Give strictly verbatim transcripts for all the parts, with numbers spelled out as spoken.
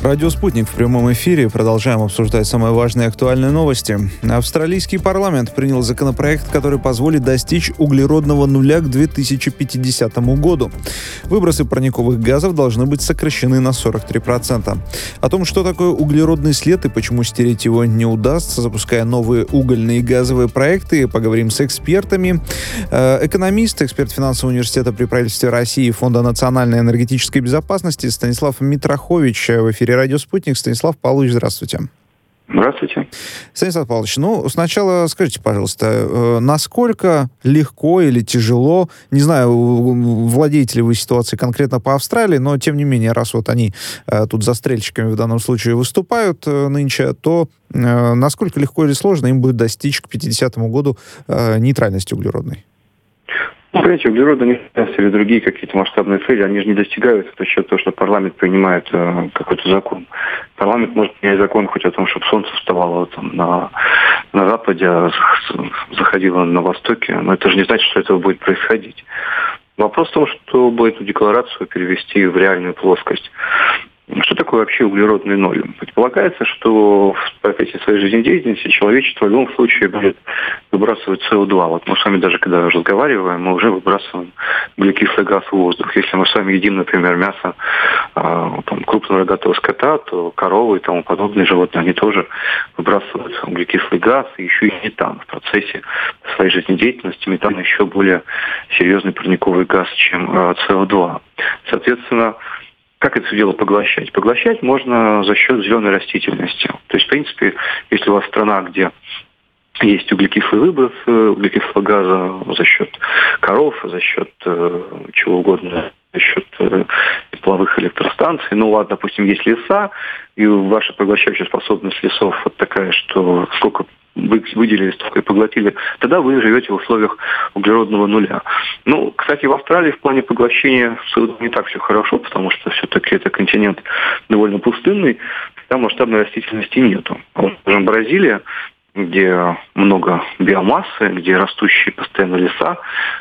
Радио «Спутник» в прямом эфире. Продолжаем обсуждать самые важные и актуальные новости. Австралийский парламент принял законопроект, который позволит достичь углеродного нуля к две тысячи пятидесятому году. Выбросы парниковых газов должны быть сокращены на сорок три процента. О том, что такое углеродный след и почему стереть его не удастся, запуская новые угольные и газовые проекты, поговорим с экспертами. Экономист, эксперт финансового университета при правительстве России и Фонда национальной энергетической безопасности Станислав Митрохович в эфире «Радио Спутник». Станислав Павлович, здравствуйте. Здравствуйте. Станислав Павлович, ну, сначала скажите, пожалуйста, э, насколько легко или тяжело, не знаю, владеете ли вы ситуацией конкретно по Австралии, но, тем не менее, раз вот они э, тут застрельщиками в данном случае выступают э, нынче, то э, насколько легко или сложно им будет достичь к пятидесятому году э, нейтральности углеродной? Ну, понимаете, углеродная нейтральность или другие какие-то масштабные цели, они же не достигаются за счет того, что парламент принимает э, какой-то закон. Парламент может принять закон хоть о том, чтобы солнце вставало там, на, на западе, а заходило на востоке, но это же не значит, что этого будет происходить. Вопрос в том, чтобы эту декларацию перевести в реальную плоскость. Что такое вообще углеродный ноль? Предполагается, что в процессе своей жизнедеятельности человечество в любом случае будет выбрасывать эс о два. Вот мы с вами даже когда разговариваем, мы уже выбрасываем углекислый газ в воздух. Если мы с вами едим, например, мясо э, там, крупного рогатого скота, то коровы и тому подобные животные, они тоже выбрасывают углекислый газ и еще и метан в процессе своей жизнедеятельности. Метан еще более серьезный парниковый газ, чем э, эс о два. Соответственно, как это все дело поглощать? Поглощать можно за счет зеленой растительности. То есть, в принципе, если у вас страна, где есть углекислый выброс углекислого газа за счет коров, за счет э, чего угодно, за счет э, тепловых электростанций, ну ладно, допустим, есть леса, и ваша поглощающая способность лесов вот такая, что сколько вы выделили, столько и поглотили, тогда вы живете в условиях углеродного нуля. Ну, кстати, в Австралии в плане поглощения не так все хорошо, потому что все-таки это континент довольно пустынный, там масштабной растительности нету. А вот, скажем, Бразилия, где много биомассы, где растущие постоянно леса,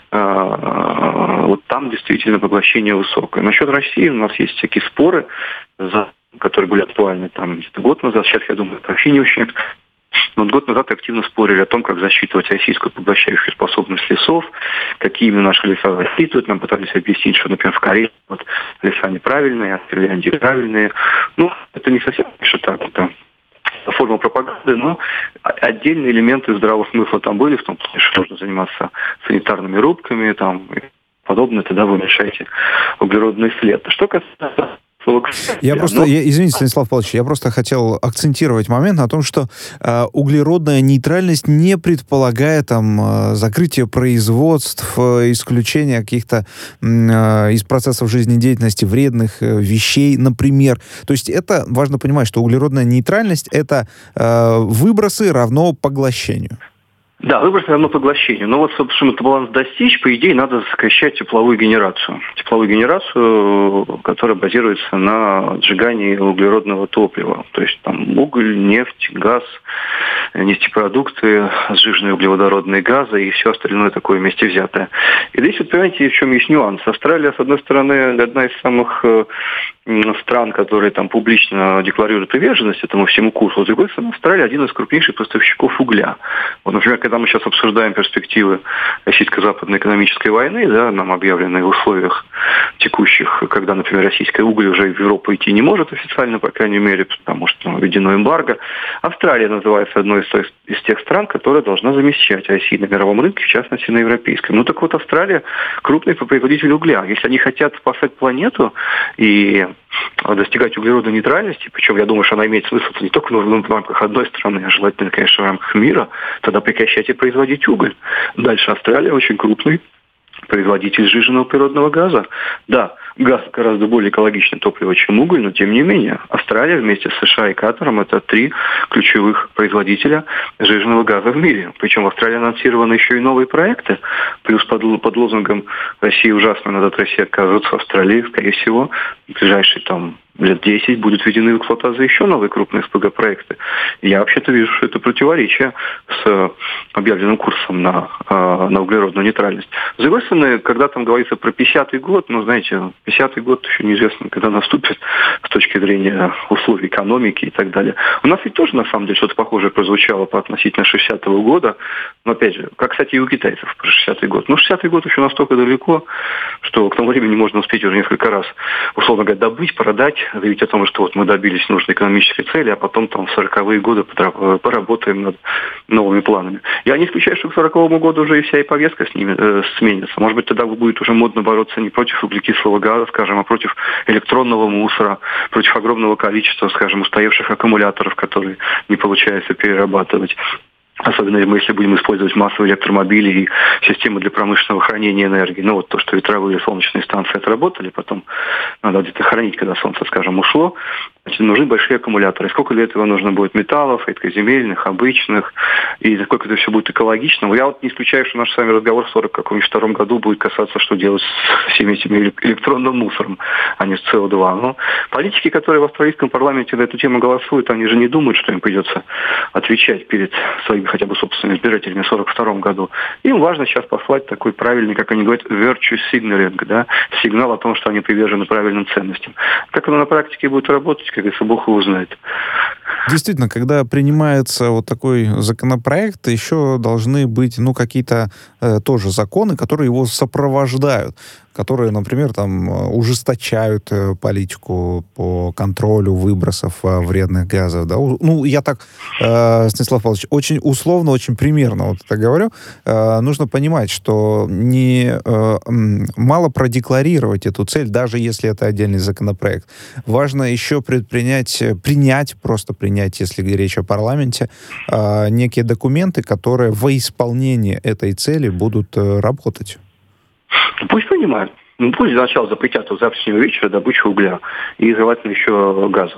э, вот там действительно поглощение высокое. Насчет России у нас есть всякие споры, которые были актуальны там где-то год назад, сейчас, я думаю, это вообще не очень. Но год назад активно спорили о том, как засчитывать российскую поглощающую способность лесов, какие именно наши леса засчитывают. Нам пытались объяснить, что, например, в Корее вот, леса неправильные, а в Финляндии правильные. Ну, это не совсем, конечно, так. Это форма пропаганды, но отдельные элементы здравого смысла там были, в том плане, что нужно заниматься санитарными рубками там, и подобное, тогда вы уменьшаете углеродный след. Что касается... Я просто, я, извините, Станислав Павлович, я просто хотел акцентировать момент на том, что э, углеродная нейтральность не предполагает там э, закрытие производств, э, исключение каких-то э, из процессов жизнедеятельности вредных э, вещей, например. То есть это важно понимать, что углеродная нейтральность — это э, выбросы равно поглощению. Да, выброс равно поглощению. Но вот, чтобы этот баланс достичь, по идее, надо сокращать тепловую генерацию. Тепловую генерацию, которая базируется на сжигании углеродного топлива. То есть там уголь, нефть, газ, нефтепродукты, сжиженные углеводородные газы и все остальное такое вместе взятое. И здесь, вот, понимаете, в чем есть нюанс. Австралия, с одной стороны, одна из самых стран, которые там публично декларируют приверженность этому всему курсу. С другой стороны, Австралия один из крупнейших поставщиков угля. Вот, например, когда мы сейчас обсуждаем перспективы российско-западной экономической войны, да, нам объявленные в условиях текущих, когда, например, российская уголь уже в Европу идти не может официально, по крайней мере, потому что ну, введено эмбарго. Австралия называется одной из, из тех стран, которая должна замещать Россию на мировом рынке, в частности, на европейском. Ну так вот, Австралия крупный производитель угля. Если они хотят спасать планету и достигать углеродной нейтральности, причем я думаю, что она имеет смысл не только в рамках одной страны, а желательно, конечно, в рамках мира, тогда прекращайте производить уголь. Дальше Австралия очень крупный производитель сжиженного природного газа. Да, газ гораздо более экологичное топливо, чем уголь, но тем не менее. Австралия вместе с США и Катаром — это три ключевых производителя сжиженного газа в мире. Причем в Австралии анонсированы еще и новые проекты. Плюс под, под лозунгом «Россия ужасна, надо от России отказываться», в Австралии, скорее всего, в ближайшие там лет десять будут введены в эксплуатацию еще новые крупные СПГ-проекты. Я вообще-то вижу, что это противоречие с объявленным курсом на, на углеродную нейтральность. С другой стороны, когда там говорится про пятидесятый год, ну, знаете, пятидесятый год еще неизвестно, когда наступит с точки зрения условий экономики и так далее. У нас ведь тоже, на самом деле, что-то похожее прозвучало по относительно шестидесятого года. Но, опять же, как, кстати, и у китайцев про шестидесятый год. Но шестидесятый год еще настолько далеко, что к тому времени можно успеть уже несколько раз, условно говоря, добыть, продать, заявить о том, что вот мы добились нужной экономической цели, а потом там в сороковые годы поработаем над новыми планами. Я не исключаю, что к сороковому году уже и вся и повестка с ними э, сменится. Может быть, тогда будет уже модно бороться не против углекислого газа, скажем, а против электронного мусора, против огромного количества, скажем, устаревших аккумуляторов, которые не получается перерабатывать. Особенно если будем использовать массовые электромобили и системы для промышленного хранения энергии. Ну вот то, что ветровые и солнечные станции отработали, потом надо где-то хранить, когда солнце, скажем, ушло. Значит, нужны большие аккумуляторы. Сколько для этого нужно будет металлов, редкоземельных, обычных, и насколько это все будет экологично. Я вот не исключаю, что наш с вами разговор в сорок втором году будет касаться, что делать с всеми этими электронным мусором, а не с С О два. Но политики, которые в австралийском парламенте на эту тему голосуют, они же не думают, что им придется отвечать перед своими хотя бы собственными избирателями в сорок втором году. Им важно сейчас послать такой правильный, как они говорят, virtue signaling, да, сигнал о том, что они привержены правильным ценностям. Как оно на практике будет работать, как говорится, Бог его знает. Действительно, когда принимается вот такой законопроект, еще должны быть, ну, какие-то э, тоже законы, которые его сопровождают, которые, например, там ужесточают э, политику по контролю выбросов э, вредных газов. Да? Ну, я так, э, Станислав Павлович, очень условно, очень примерно вот это говорю. Э, нужно понимать, что не э, мало продекларировать эту цель, даже если это отдельный законопроект. Важно еще предпринять, принять, просто принять, если речь о парламенте, э, некие документы, которые во исполнении этой цели будут э, работать. Пусть принимают. Ну, пусть сначала запретят у завтрашнего вечера добычу угля и желательно еще газа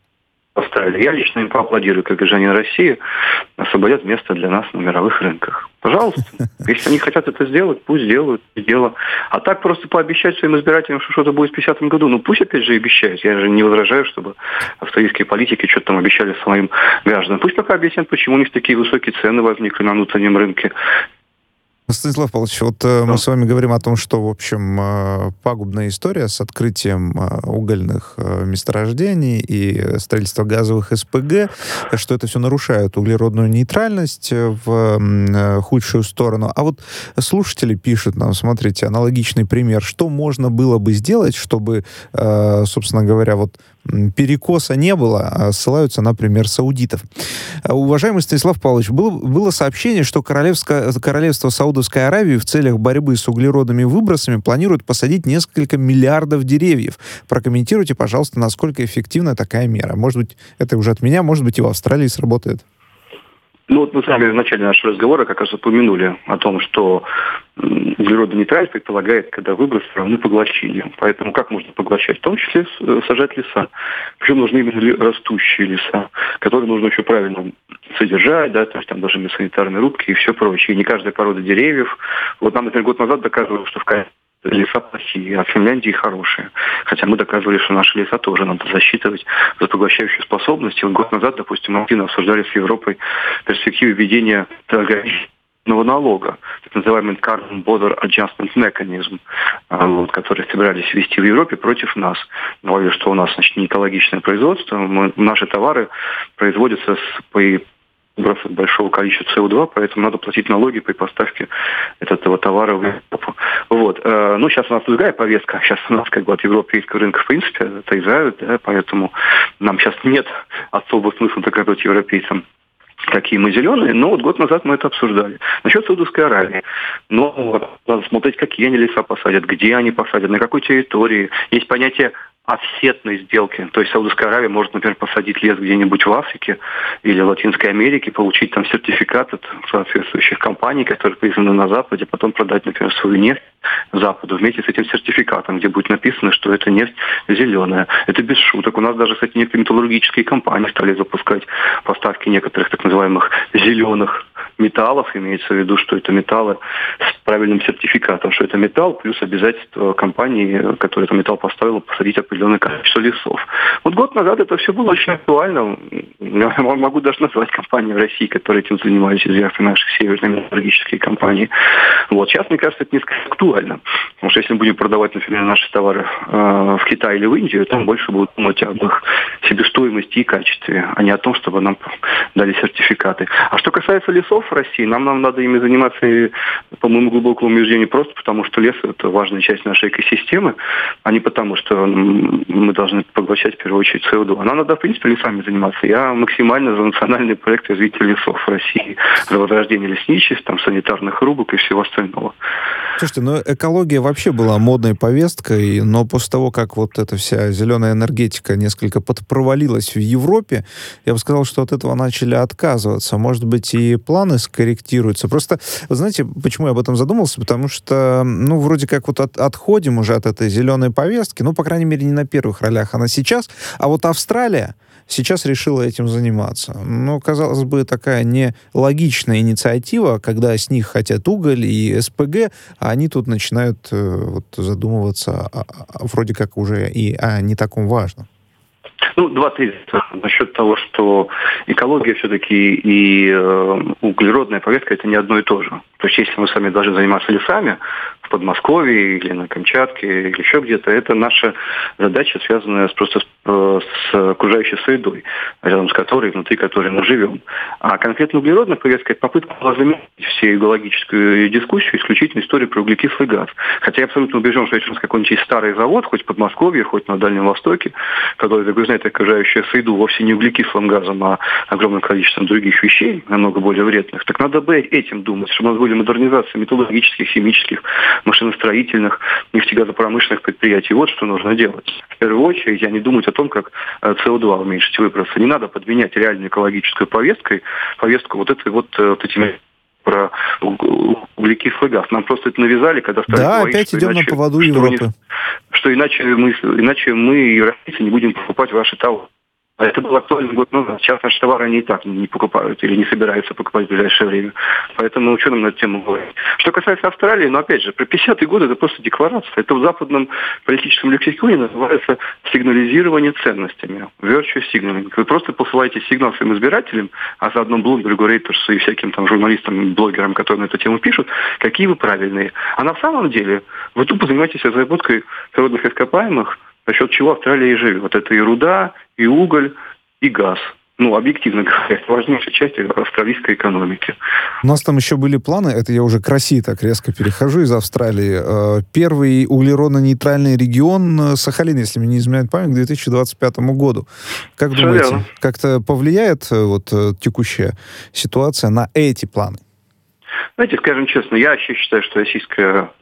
в Австралии. Я лично им поаплодирую, как гражданин России, освободят место для нас на мировых рынках. Пожалуйста. Если они хотят это сделать, пусть делают дело. А так просто пообещать своим избирателям, что что-то будет в пятидесятом году, ну пусть опять же обещают. Я же не возражаю, чтобы австралийские политики что-то там обещали своим гражданам. Пусть пока объяснят, почему у них такие высокие цены возникли на внутреннем рынке. Станислав Павлович, вот э, мы с вами говорим о том, что, в общем, э, пагубная история с открытием э, угольных э, месторождений и строительства газовых эс пэ гэ, что это все нарушает углеродную нейтральность в э, худшую сторону. А вот слушатели пишут нам, смотрите, аналогичный пример, что можно было бы сделать, чтобы, э, собственно говоря, вот перекоса не было, а ссылаются на пример саудитов. Уважаемый Станислав Павлович, было, было сообщение, что королевство, королевство Саудовской Аравии в целях борьбы с углеродными выбросами планирует посадить несколько миллиардов деревьев. Прокомментируйте, пожалуйста, насколько эффективна такая мера. Может быть, это уже от меня, может быть, и в Австралии сработает. Ну вот мы с вами в начале нашего разговора как раз упомянули о том, что углеродная нейтральность предполагает, когда выбросы равны поглощению. Поэтому как можно поглощать? В том числе сажать леса. Причем нужны именно растущие леса, которые нужно еще правильно содержать, да, то есть там должны быть санитарные рубки и все прочее. И не каждая порода деревьев. Вот нам, например, год назад доказывали, что в Кайсе леса плохие, а в Финляндии хорошие. Хотя мы доказывали, что наши леса тоже надо засчитывать за поглощающую способность. И вот год назад, допустим, мы активно обсуждали с Европой перспективы введения ограниченного налога, так называемый Carbon Border Adjustment Mechanism, вот, который собирались ввести в Европе против нас. Говорили, что у нас, значит, не экологичное производство, мы, наши товары производятся с, по выбросов большого количества С О два, поэтому надо платить налоги при поставке этого товара в Европу. Вот. Ну, сейчас у нас другая повестка. Сейчас у нас как бы от европейского рынка, в принципе, отрезают, да, поэтому нам сейчас нет особого смысла доказывать европейцам, какие мы зеленые, но вот год назад мы это обсуждали. Насчет Саудовской Аравии. Но надо смотреть, какие они леса посадят, где они посадят, на какой территории. Есть понятие офсетной сделки. То есть Саудовская Аравия может, например, посадить лес где-нибудь в Африке или в Латинской Америке, получить там сертификат от соответствующих компаний, которые признаны на Западе, потом продать, например, свою нефть Западу вместе с этим сертификатом, где будет написано, что эта нефть зеленая. Это без шуток. У нас даже, кстати, некоторые металлургические компании стали запускать поставки некоторых так называемых зеленых металлов, имеется в виду, что это металлы с правильным сертификатом, что это металл, плюс обязательство компании, которая этот металл поставила, посадить определенное количество лесов. Вот год назад это все было очень актуально. Я могу даже назвать компании в России, которые этим занимались, известные наши северные металлургические компании. Вот. Сейчас, мне кажется, это несколько актуально. Потому что если мы будем продавать, например, наши товары э, в Китай или в Индию, там больше будут думать об их себестоимости и качестве, а не о том, чтобы нам дали сертификаты. А что касается лесов в России, нам, нам надо ими заниматься, и, по моему глубокому убеждению, просто потому, что лес – это важная часть нашей экосистемы, а не потому, что мы должны поглощать, в первую очередь, си о два. Нам надо, в принципе, лесами заниматься. Я максимально за национальный проект развития лесов в России, за возрождение лесничеств, там, санитарных рубок и всего остального. Слушайте, ну экология вообще была модной повесткой, но после того, как вот эта вся зеленая энергетика несколько подпровалилась в Европе, я бы сказал, что от этого начали отказываться. Может быть, и планы скорректируются. Просто, вы знаете, почему я об этом задумался? Потому что, ну, вроде как вот от, отходим уже от этой зеленой повестки, ну, по крайней мере, не на первых ролях она сейчас, а вот Австралия сейчас решила этим заниматься. Ну, казалось бы, такая нелогичная инициатива, когда с них хотят уголь и эс пэ гэ, а они тут начинают э, вот, задумываться о, о, вроде как уже и о не таком важном. Ну, два тезиса насчет того, что экология все-таки и э, углеродная повестка – это не одно и то же. То есть, если мы с вами должны заниматься лесами в Подмосковье или на Камчатке или еще где-то, это наша задача, связанная с, просто с, с окружающей средой, рядом с которой, внутри которой мы живем. А конкретно углеродная повестка – это попытка заменить всю экологическую дискуссию исключительно историю про углекислый газ. Хотя я абсолютно убежден, что если у нас какой-нибудь есть старый завод, хоть в Подмосковье, хоть на Дальнем Востоке, который загрязняет окружающую среду вовсе не углекислым газом, а огромным количеством других вещей, намного более вредных, так надо бы этим думать, чтобы у нас были модернизации металлургических, химических, машиностроительных, нефтегазопромышленных предприятий. Вот что нужно делать. В первую очередь, а не думать о том, как си о два уменьшить выбросы. Не надо подменять реальную экологическую повесткой, повестку вот этой вот, вот этими про углекислый газ. Нам просто это навязали, когда стали да, говорить, опять идем иначе, на поводу что Европы. Не, что иначе мы, иначе мы, европейцы, не будем покупать ваши товары. А это было актуально год назад. Сейчас наши товары они и так не покупают или не собираются покупать в ближайшее время. Поэтому что нам на эту тему говорить? Что касается Австралии, ну опять же, про пятидесятые годы это просто декларация. Это в западном политическом лексиконе называется сигнализирование ценностями. Virtue signaling. Вы просто посылаете сигнал своим избирателям, а заодно Блумбергу, Рейтерсу и всяким там журналистам, блогерам, которые на эту тему пишут, какие вы правильные. А на самом деле вы тупо занимаетесь разработкой природных ископаемых, за счет чего Австралия и живет. Это и руда, и уголь, и газ. Ну, объективно говоря, это важнейшая часть австралийской экономики. У нас там еще были планы, это я уже к России так резко перехожу из Австралии. Первый углеродно-нейтральный регион Сахалин, если мне не изменяет память, к две тысячи двадцать пятому году. Как Все думаете, верно. Как-то повлияет вот текущая ситуация на эти планы? Знаете, скажем честно, я вообще считаю, что российская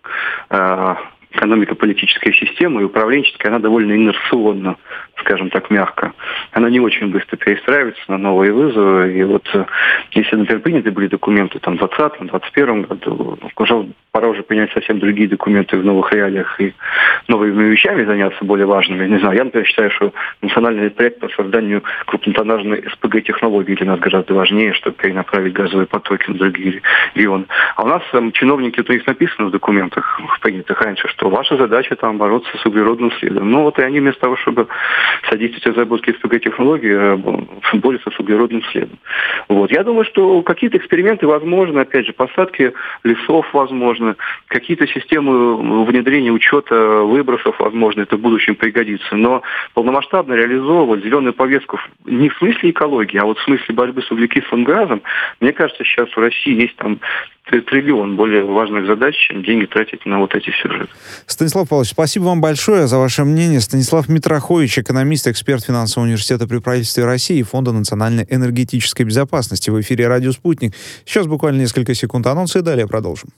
э, экономико-политическая система и управленческая, она довольно инерционна, скажем так, мягко. Она не очень быстро перестраивается на новые вызовы. И вот если, например, приняты были документы там, в двадцатом, двадцать первом году, уже, пора уже принять совсем другие документы в новых реалиях и новыми вещами заняться более важными. Не знаю, я, например, считаю, что национальный проект по созданию крупнотоннажной эс пэ гэ-технологии для нас гораздо важнее, чтобы перенаправить газовые потоки на другие регионы. А у нас там, чиновники, то есть написано в документах, принятых раньше, что ваша задача там бороться с углеродным следом. Ну вот и они вместо того, чтобы содействовать разработке эс пэ гэ-технологий, борются с углеродным следом. Вот. Я думаю, что какие-то эксперименты возможны, опять же, посадки лесов возможны, какие-то системы внедрения учета выбросов возможно, это в будущем пригодится. Но полномасштабно реализовывать зеленую повестку не в смысле экологии, а вот в смысле борьбы с углекислым газом, мне кажется, сейчас в России есть там триллион более важных задач, чем деньги тратить на вот эти сюжеты. Станислав Павлович, спасибо вам большое за ваше мнение. Станислав Митрохович, экономист, эксперт финансового университета при правительстве России и Фонда национальной энергетической безопасности. В эфире «Радио Спутник». Сейчас буквально несколько секунд анонса и далее продолжим.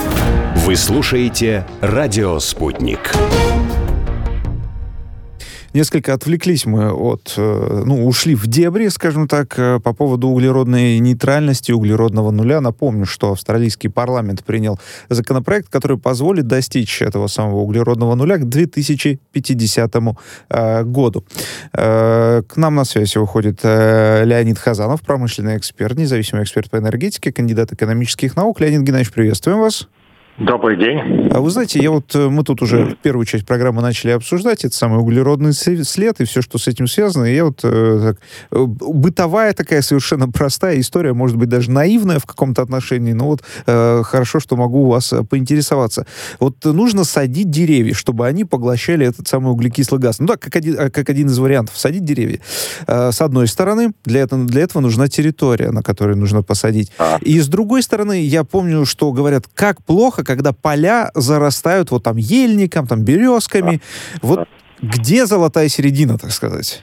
Вы слушаете «Радио Спутник». Несколько отвлеклись мы от, ну, ушли в дебри, скажем так, по поводу углеродной нейтральности, углеродного нуля. Напомню, что австралийский парламент принял законопроект, который позволит достичь этого самого углеродного нуля к две тысячи пятидесятому э, году. Э, к нам на связь выходит э, Леонид Хазанов, промышленный эксперт, независимый эксперт по энергетике, кандидат экономических наук. Леонид Геннадьевич, приветствуем вас. Добрый день. А вы знаете, я вот, мы тут уже первую часть программы начали обсуждать, это самый углеродный след и все, что с этим связано. И я вот э, так, бытовая такая совершенно простая история, может быть, даже наивная в каком-то отношении, но вот э, хорошо, что могу у вас поинтересоваться. Вот нужно садить деревья, чтобы они поглощали этот самый углекислый газ. Ну да, как один, как один из вариантов, садить деревья. Э, с одной стороны, для этого, для этого нужна территория, на которой нужно посадить. А. И с другой стороны, я помню, что говорят, как плохо, когда поля зарастают вот там ельником, там березками. Вот где золотая середина, так сказать?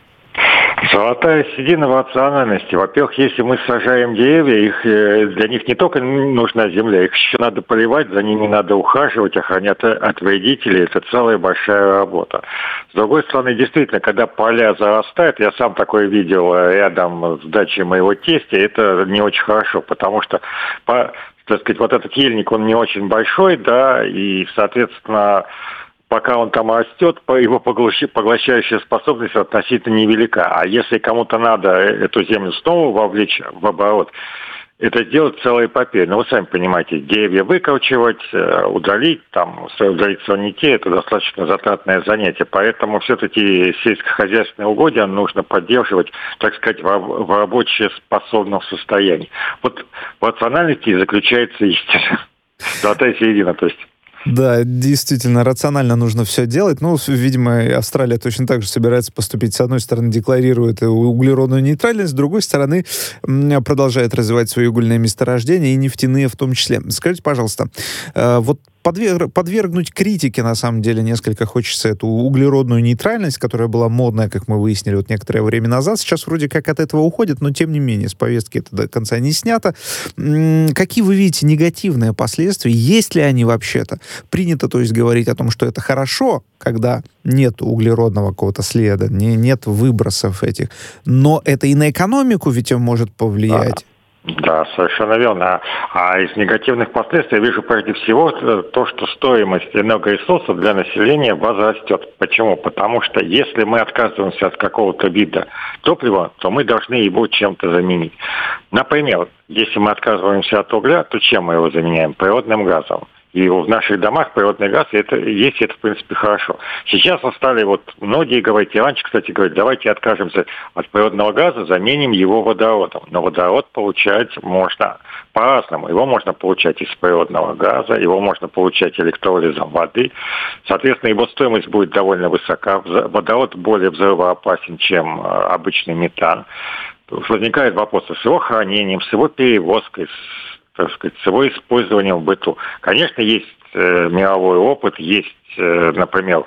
Золотая середина в рациональности. Во-первых, если мы сажаем деревья, их, для них не только нужна земля, их еще надо поливать, за ними надо ухаживать, охранять от вредителей. Это целая большая работа. С другой стороны, действительно, когда поля зарастают, я сам такое видел рядом с дачей моего тестя, это не очень хорошо, потому что по так сказать, вот этот ельник, он не очень большой, да, и, соответственно, пока он там растет, его поглощающая способность относительно невелика. А если кому-то надо эту землю снова вовлечь в оборот, это делать целая эпопея. Но вы сами понимаете, деревья выкорчевать, удалить, там, удалить сорняки, это достаточно затратное занятие. Поэтому все-таки сельскохозяйственные угодья нужно поддерживать, так сказать, в, в рабочеспособном состоянии. Вот в рациональности и заключается истина. Золотая середина, то есть. Да, действительно, рационально нужно все делать. Ну, видимо, Австралия точно так же собирается поступить. С одной стороны, декларирует углеродную нейтральность, с другой стороны, продолжает развивать свои угольные месторождения и нефтяные в том числе. Скажите, пожалуйста, вот подверг, подвергнуть критике, на самом деле, несколько хочется эту углеродную нейтральность, которая была модная, как мы выяснили, вот некоторое время назад. Сейчас вроде как от этого уходит, но тем не менее с повестки это до конца не снято. Какие вы видите негативные последствия? Есть ли они вообще-то? Принято, то есть, говорить о том, что это хорошо, когда нет углеродного какого-то следа, не, нет выбросов этих. Но это и на экономику ведь он может повлиять. Да, совершенно верно. А из негативных последствий я вижу прежде всего то, что стоимость энергоресурсов для населения возрастет. Почему? Потому что если мы отказываемся от какого-то вида топлива, то мы должны его чем-то заменить. Например, если мы отказываемся от угля, то чем мы его заменяем? Природным газом. И в наших домах природный газ, это, есть это, в принципе, хорошо. Сейчас стали вот многие говорить, и раньше, кстати, говорят, давайте откажемся от природного газа, заменим его водородом. Но водород получать можно по-разному. Его можно получать из природного газа, его можно получать электролизом воды. Соответственно, его стоимость будет довольно высока. Водород более взрывоопасен, чем обычный метан. Возникают вопросы с его хранением, с его перевозкой, так сказать, с его использованием в быту. Конечно, есть э, мировой опыт, есть, э, например,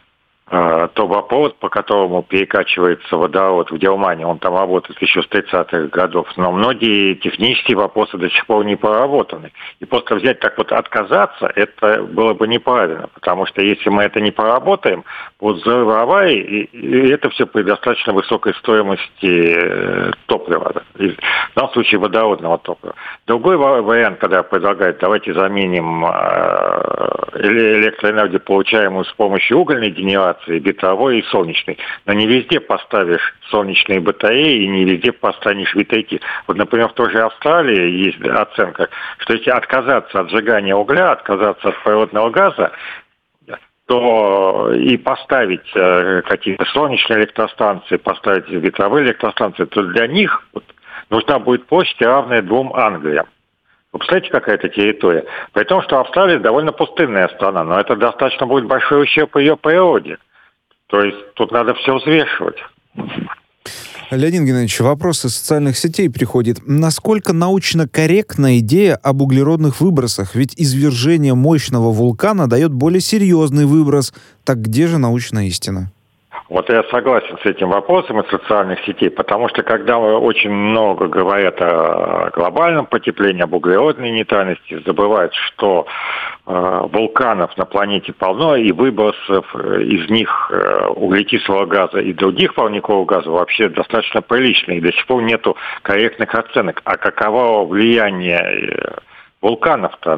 э, трубопровод, по которому перекачивается водород в Германии, он там работает еще с тридцатых годов, но многие технические вопросы до сих пор не проработаны. И просто взять так вот отказаться, это было бы неправильно, потому что если мы это не проработаем, будут взрывы аварии, и, и это все при достаточно высокой стоимости э, топлива, в данном случае водородного топлива. Другой вариант, когда предлагают, давайте заменим э, электроэнергию, получаемую с помощью угольной генерации, ветровой и солнечной. Но не везде поставишь солнечные батареи и не везде поставишь ветряки. Вот, например, в той же Австралии есть оценка, что если отказаться от сжигания угля, отказаться от природного газа, то и поставить э, какие-то солнечные электростанции, поставить ветровые электростанции, то для них вот, нужна будет площадь, равная двум Англиям. Вы представляете, какая это территория? При том, что Австралия довольно пустынная страна, но это достаточно будет большой ущерб ее природе. То есть тут надо все взвешивать. Леонид Геннадьевич, вопрос из социальных сетей приходит. Насколько научно корректна идея об углеродных выбросах? Ведь извержение мощного вулкана дает более серьезный выброс. Так где же научная истина? Вот я согласен с этим вопросом из социальных сетей, потому что когда очень много говорят о глобальном потеплении, об углеродной нейтральности, забывают, что э, вулканов на планете полно, и выбросов из них э, углекислого газа и других парниковых газов вообще достаточно прилично, и до сих пор нету корректных оценок. А каково влияние вулканов-то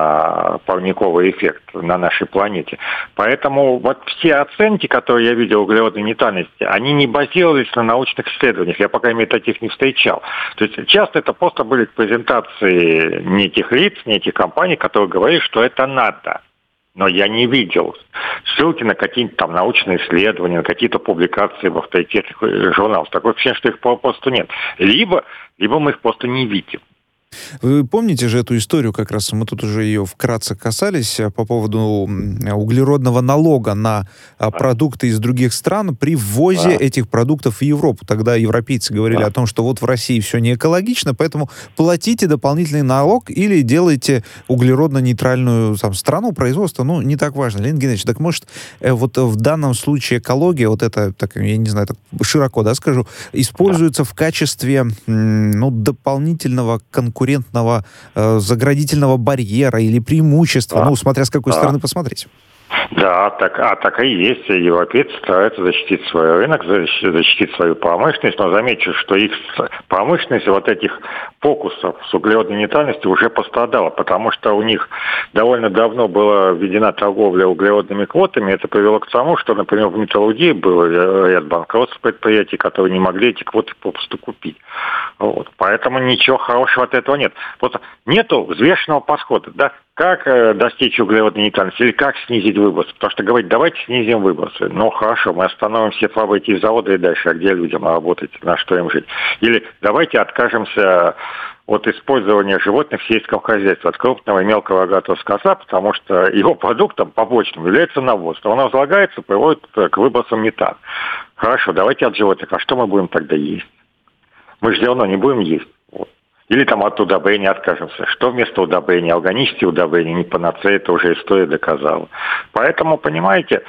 на парниковый эффект на нашей планете. Поэтому вот все оценки, которые я видел углеродной нейтральности, они не базировались на научных исследованиях. Я, по крайней мере, таких не встречал. То есть часто это просто были презентации неких лиц, неких компаний, которые говорили, что это надо. Но я не видел ссылки на какие-то там научные исследования, на какие-то публикации в авторитетных журналах. Такое впечатление, что их просто нет. Либо, либо мы их просто не видим. Вы помните же эту историю, как раз мы тут уже ее вкратце касались, по поводу углеродного налога на продукты из других стран при ввозе да. этих продуктов в Европу. Тогда европейцы говорили да. о том, что вот в России все не экологично, поэтому платите дополнительный налог или делайте углеродно-нейтральную там, страну, производство. Ну, не так важно. Леонид Геннадьевич, так может, вот в данном случае экология, вот это, так, я не знаю, так широко да, скажу, используется да. в качестве ну, дополнительного конкурентного конкурентного э, заградительного барьера или преимущества, да. ну, смотря с какой да. стороны посмотреть. Да, так, а так и есть. Европейцы стараются защитить свой рынок, защитить, защитить свою промышленность, но замечу, что их промышленность вот этих фокусов с углеродной нейтральностью уже пострадала, потому что у них довольно давно была введена торговля углеродными квотами. Это привело к тому, что, например, в металлургии был ряд банкротств предприятий, которые не могли эти квоты попросту купить. Вот. Поэтому ничего хорошего от этого нет. Вот нету взвешенного подхода, да? Как э, достичь углеродной нейтральности или как снизить выбросы? Потому что говорить, давайте снизим выбросы. Ну, хорошо, мы остановим все фабрики и заводы и дальше, а где людям работать, на что им жить? Или давайте откажемся от использования животных в сельском хозяйстве, от крупного и мелкого рогатого скота, потому что его продуктом побочным является навоз. Он разлагается, приводит к выбросам метана. Хорошо, давайте от животных. А что мы будем тогда есть? Мы же все равно не будем есть. Вот. Или там от удобрения откажемся. Что вместо удобрения? Органические удобрения, не панацея, это уже история доказала. Поэтому, понимаете,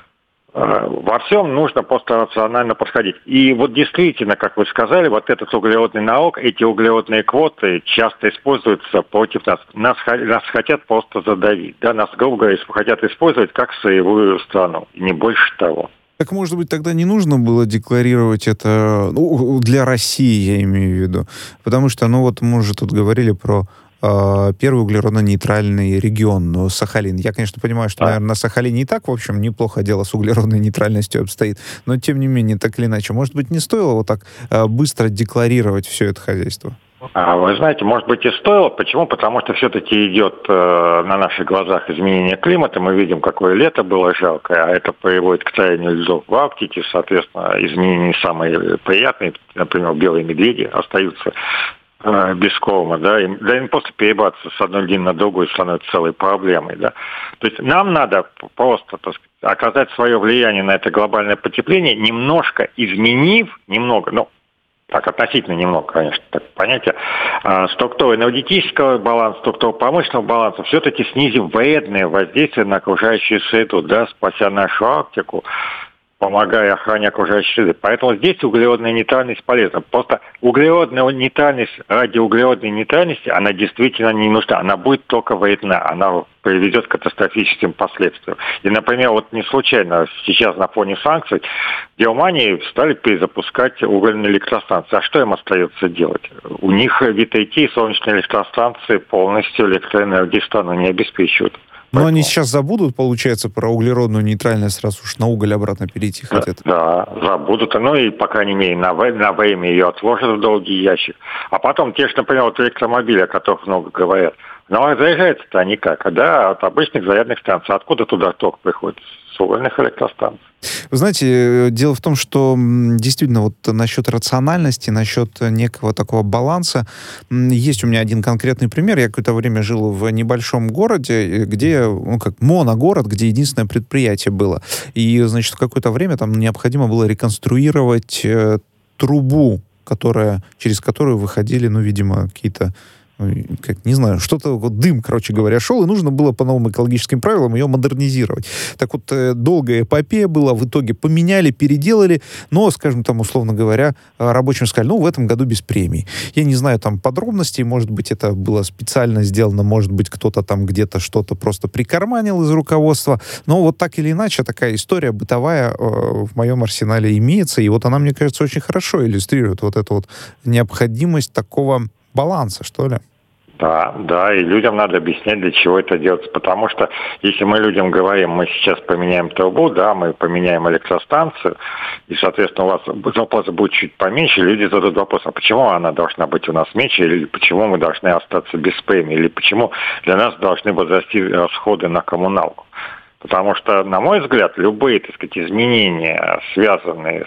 во всем нужно просто рационально подходить. И вот действительно, как вы сказали, вот этот углеродный налог, эти углеродные квоты часто используются против нас. Нас, нас хотят просто задавить. Да? Нас, грубо говоря, хотят использовать как сырьевую страну. И не больше того. Так, может быть, тогда не нужно было декларировать это, ну, для России, я имею в виду. Потому что, ну, вот мы уже тут говорили про э, первый углеродно-нейтральный регион, ну, Сахалин. Я, конечно, понимаю, что, а? наверное, на Сахалине и так, в общем, неплохо дело с углеродной нейтральностью обстоит. Но, тем не менее, так или иначе, может быть, не стоило вот так э, быстро декларировать все это хозяйство? А вы знаете, может быть и стоило. Почему? Потому что все-таки идет э, на наших глазах изменение климата. Мы видим, какое лето было жаркое, а это приводит к таянию льдов в Арктике. Соответственно, изменения не самые приятные. Например, белые медведи остаются э, без корма. Да? Им, да, им просто перебраться с одной льдины на другую становится целой проблемой. Да? То есть нам надо просто, так сказать, оказать свое влияние на это глобальное потепление, немножко изменив, немного, ну, так, относительно немного, конечно, так понятие, структуры энергетического баланса, структуры промышленного баланса, все-таки снизив вредное воздействие на окружающую среду, да, спася нашу Арктику, помогая охране окружающей среды. Поэтому здесь углеродная нейтральность полезна. Просто углеродная нейтральность ради углеродной нейтральности, она действительно не нужна. Она будет только вредна. Она приведет к катастрофическим последствиям. И, например, вот не случайно сейчас на фоне санкций в Германии стали перезапускать угольные электростанции. А что им остается делать? У них ВТИ и солнечные электростанции полностью электроэнергией страну не обеспечивают. Но Поэтому... они сейчас забудут, получается, про углеродную нейтральность, раз уж на уголь обратно перейти хотят. Да, да, забудут. Ну и, по крайней мере, на, на время ее отложат в долгий ящик. А потом те же, например, вот электромобили, о которых много говорят. Но заряжаются-то они как? Да, от обычных зарядных станций. Откуда туда ток приходит? С угольных электростанций. Вы знаете, дело в том, что действительно вот насчет рациональности, насчет некого такого баланса, есть у меня один конкретный пример. Я какое-то время жил в небольшом городе, где, ну, как моногород, где единственное предприятие было. И, значит, в какое-то время там необходимо было реконструировать э, трубу, которая, через которую выходили, ну, видимо, какие-то как, не знаю, что-то, вот дым, короче говоря, шел, и нужно было по новым экологическим правилам ее модернизировать. Так вот, долгая эпопея была, в итоге поменяли, переделали, но, скажем, там, условно говоря, рабочим сказали, ну, в этом году без премий. Я не знаю там подробностей, может быть, это было специально сделано, может быть, кто-то там где-то что-то просто прикарманил из руководства, но вот так или иначе, такая история бытовая э, в моем арсенале имеется, и вот она, мне кажется, очень хорошо иллюстрирует вот эту вот необходимость такого баланса, что ли? Да, да, и людям надо объяснять, для чего это делается. Потому что если мы людям говорим, мы сейчас поменяем трубу, да, мы поменяем электростанцию, и, соответственно, у вас запрос будет чуть поменьше, люди задают вопрос, а почему она должна быть у нас меньше, или почему мы должны остаться без премии, или почему для нас должны возрасти расходы на коммуналку. Потому что, на мой взгляд, любые, так сказать, изменения, связанные с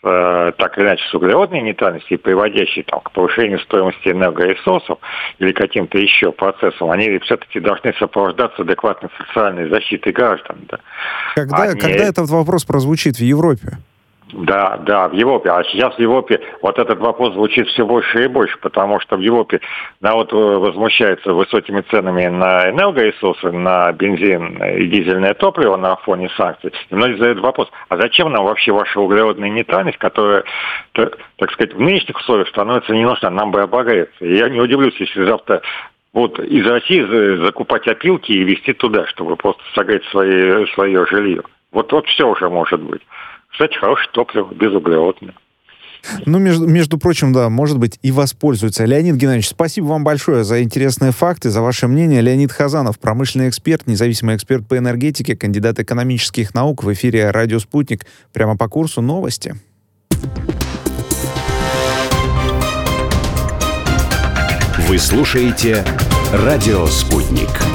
так или иначе с углеродной нейтральностью и приводящие там, к повышению стоимости энергоресурсов или каким-то еще процессам, они все-таки должны сопровождаться адекватной социальной защитой граждан. Да. Когда, они... когда этот вопрос прозвучит в Европе? Да, да, в Европе. А сейчас в Европе вот этот вопрос звучит все больше и больше, потому что в Европе народ возмущается высокими ценами на энергоресурсы, на бензин и дизельное топливо на фоне санкций. И многие задают вопрос, а зачем нам вообще ваша углеродная нейтральность, которая, так сказать, в нынешних условиях становится не нужна, нам бы обогреться. И я не удивлюсь, если завтра вот из России закупать опилки и везти туда, чтобы просто согреть свои, свое жилье. Вот, вот все уже может быть. Кстати, хорошее топливо, безуглеродное. Ну, между, между прочим, да, может быть, и воспользуются. Леонид Геннадьевич, спасибо вам большое за интересные факты, за ваше мнение. Леонид Хазанов, промышленный эксперт, независимый эксперт по энергетике, кандидат экономических наук, в эфире «Радио Спутник». Прямо по курсу новости. Вы слушаете «Радио Спутник».